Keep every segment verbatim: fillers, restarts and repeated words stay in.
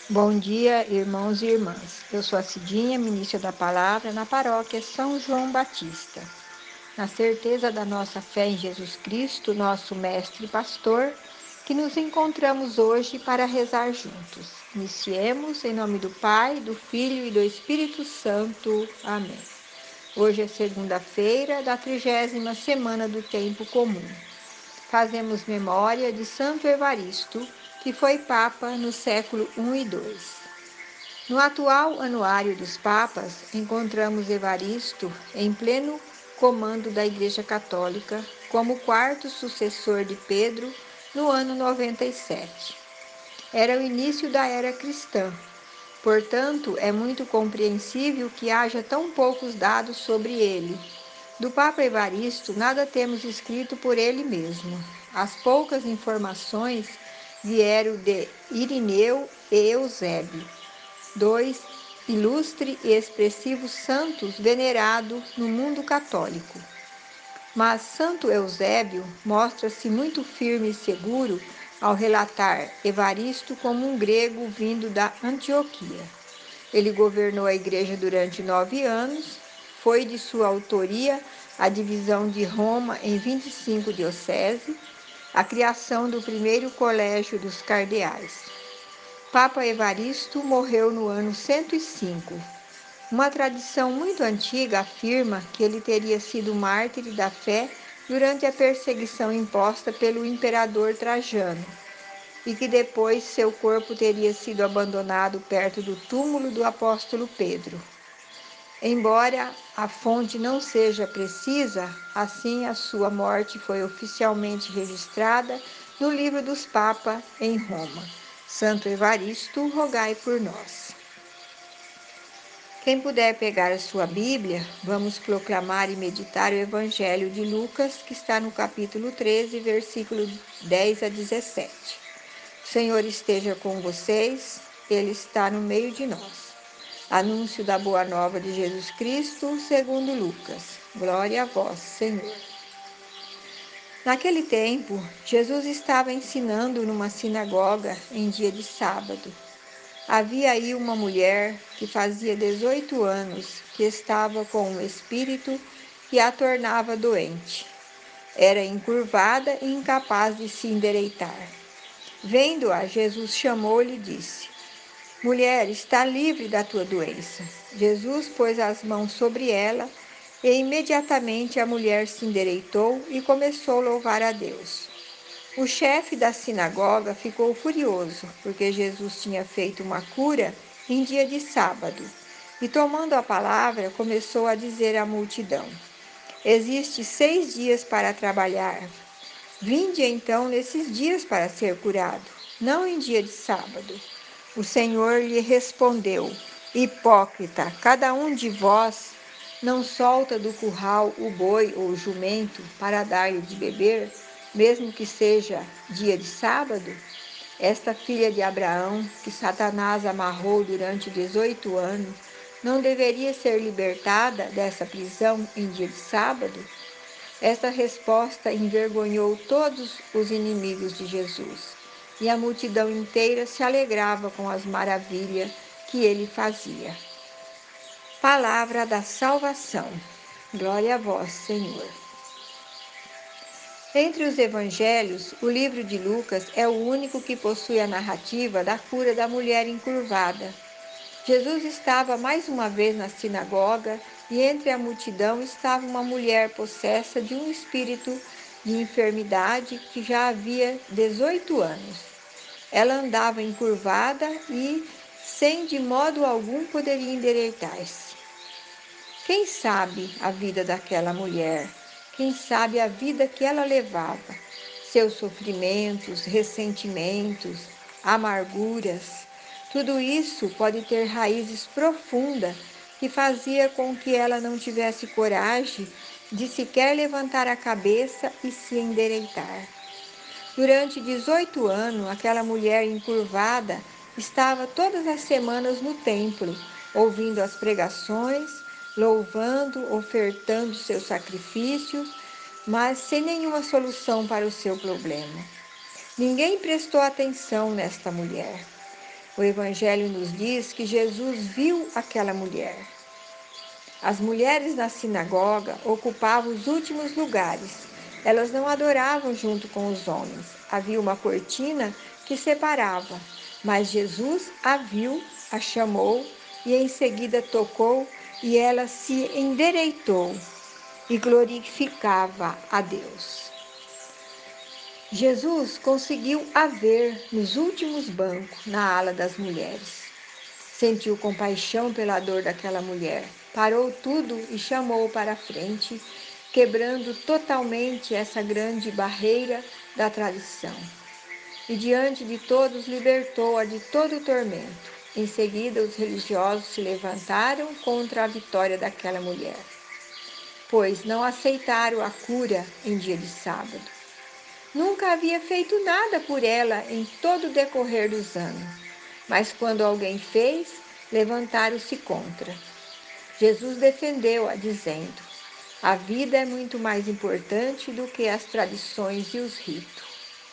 Bom dia, irmãos e irmãs. Eu sou a Cidinha, ministra da Palavra na paróquia São João Batista. Na certeza da nossa fé em Jesus Cristo, nosso mestre e pastor, que nos encontramos hoje para rezar juntos. Iniciemos em nome do Pai, do Filho e do Espírito Santo. Amém. Hoje é segunda-feira da trigésima semana do tempo comum. Fazemos memória de Santo Evaristo, que foi Papa no século um e dois. No atual Anuário dos Papas, encontramos Evaristo em pleno comando da Igreja Católica, como quarto sucessor de Pedro, no ano noventa e sete. Era o início da era cristã, portanto, é muito compreensível que haja tão poucos dados sobre ele. Do Papa Evaristo, nada temos escrito por ele mesmo. As poucas informações vieram de Irineu e Eusébio, dois ilustres e expressivos santos venerados no mundo católico. Mas Santo Eusébio mostra-se muito firme e seguro ao relatar Evaristo como um grego vindo da Antioquia. Ele governou a igreja durante nove anos, foi de sua autoria a divisão de Roma em vinte e cinco dioceses, a criação do primeiro colégio dos cardeais. Papa Evaristo morreu no ano cento e cinco. Uma tradição muito antiga afirma que ele teria sido mártir da fé durante a perseguição imposta pelo imperador Trajano e que depois seu corpo teria sido abandonado perto do túmulo do apóstolo Pedro. Embora a fonte não seja precisa, assim a sua morte foi oficialmente registrada no Livro dos Papas em Roma. Santo Evaristo, rogai por nós. Quem puder pegar a sua Bíblia, vamos proclamar e meditar o Evangelho de Lucas, que está no capítulo treze, versículo dez a dezessete. O Senhor esteja com vocês, Ele está no meio de nós. Anúncio da Boa Nova de Jesus Cristo, segundo Lucas. Glória a vós, Senhor. Naquele tempo, Jesus estava ensinando numa sinagoga em dia de sábado. Havia aí uma mulher que fazia dezoito anos que estava com um espírito que a tornava doente. Era encurvada e incapaz de se endireitar. Vendo-a, Jesus chamou-lhe e disse: Mulher, está livre da tua doença. Jesus pôs as mãos sobre ela e imediatamente a mulher se endireitou e começou a louvar a Deus. O chefe da sinagoga ficou furioso, porque Jesus tinha feito uma cura em dia de sábado, e tomando a palavra, começou a dizer à multidão: Existe seis dias para trabalhar. Vinde então nesses dias para ser curado, não em dia de sábado. O Senhor lhe respondeu: Hipócrita, cada um de vós não solta do curral o boi ou o jumento para dar-lhe de beber, mesmo que seja dia de sábado? Esta filha de Abraão, que Satanás amarrou durante dezoito anos, não deveria ser libertada dessa prisão em dia de sábado? Esta resposta envergonhou todos os inimigos de Jesus, e a multidão inteira se alegrava com as maravilhas que ele fazia. Palavra da salvação. Glória a vós, Senhor. Entre os evangelhos, o livro de Lucas é o único que possui a narrativa da cura da mulher encurvada. Jesus estava mais uma vez na sinagoga e entre a multidão estava uma mulher possessa de um espírito de enfermidade que já havia dezoito anos. Ela andava encurvada e, sem de modo algum, poderia endireitar-se. Quem sabe a vida daquela mulher? Quem sabe a vida que ela levava? Seus sofrimentos, ressentimentos, amarguras. Tudo isso pode ter raízes profundas que fazia com que ela não tivesse coragem de sequer levantar a cabeça e se endireitar. Durante dezoito anos, aquela mulher encurvada estava todas as semanas no templo, ouvindo as pregações, louvando, ofertando seus sacrifícios, mas sem nenhuma solução para o seu problema. Ninguém prestou atenção nesta mulher. O Evangelho nos diz que Jesus viu aquela mulher. As mulheres na sinagoga ocupavam os últimos lugares. Elas não adoravam junto com os homens. Havia uma cortina que separava, mas Jesus a viu, a chamou e em seguida tocou e ela se endireitou e glorificava a Deus. Jesus conseguiu a ver nos últimos bancos, na ala das mulheres. Sentiu compaixão pela dor daquela mulher, parou tudo e chamou para a frente, quebrando totalmente essa grande barreira da tradição. E diante de todos libertou-a de todo o tormento. Em seguida, os religiosos se levantaram contra a vitória daquela mulher, pois não aceitaram a cura em dia de sábado. Nunca havia feito nada por ela em todo o decorrer dos anos, mas quando alguém fez, levantaram-se contra. Jesus defendeu-a, dizendo: a vida é muito mais importante do que as tradições e os ritos.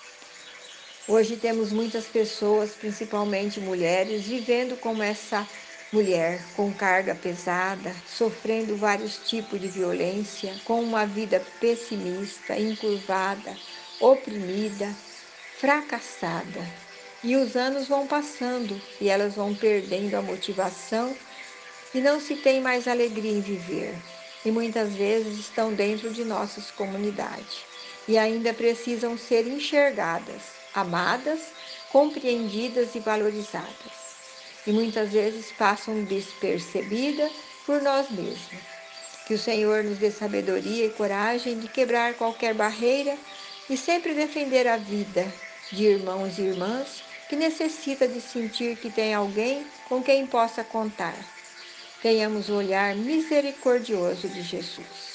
Hoje temos muitas pessoas, principalmente mulheres, vivendo como essa mulher, com carga pesada, sofrendo vários tipos de violência, com uma vida pessimista, encurvada, oprimida, fracassada. E os anos vão passando e elas vão perdendo a motivação e não se tem mais alegria em viver. E muitas vezes estão dentro de nossas comunidades e ainda precisam ser enxergadas, amadas, compreendidas e valorizadas. E muitas vezes passam despercebidas por nós mesmos. Que o Senhor nos dê sabedoria e coragem de quebrar qualquer barreira e sempre defender a vida de irmãos e irmãs que necessita de sentir que tem alguém com quem possa contar. Tenhamos o olhar misericordioso de Jesus.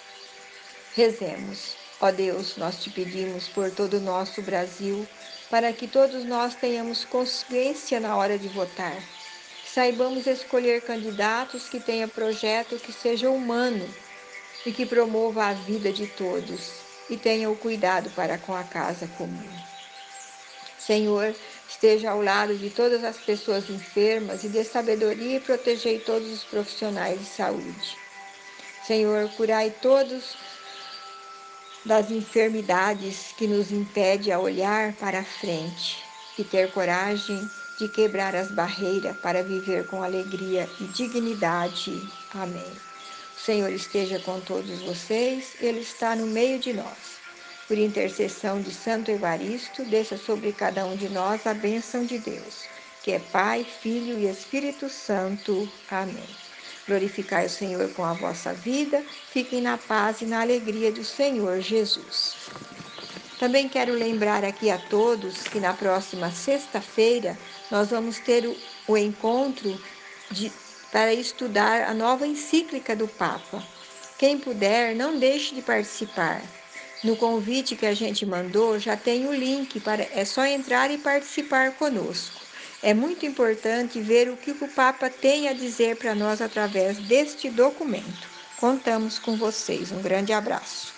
Rezemos. Ó Deus, nós te pedimos por todo o nosso Brasil, para que todos nós tenhamos consciência na hora de votar. Que saibamos escolher candidatos que tenham projeto que seja humano e que promova a vida de todos e tenha o cuidado para com a casa comum. Senhor, esteja ao lado de todas as pessoas enfermas e dê sabedoria e protegei todos os profissionais de saúde. Senhor, curai todos das enfermidades que nos impede a olhar para a frente e ter coragem de quebrar as barreiras para viver com alegria e dignidade. Amém. O Senhor esteja com todos vocês, Ele está no meio de nós. Por intercessão de Santo Evaristo, desça sobre cada um de nós a bênção de Deus, que é Pai, Filho e Espírito Santo. Amém. Glorificai o Senhor com a vossa vida, fiquem na paz e na alegria do Senhor Jesus. Também quero lembrar aqui a todos que na próxima sexta-feira nós vamos ter o, o encontro de, para estudar a nova encíclica do Papa. Quem puder, não deixe de participar. No convite que a gente mandou já tem o link, para, é só entrar e participar conosco. É muito importante ver o que o Papa tem a dizer para nós através deste documento. Contamos com vocês. Um grande abraço.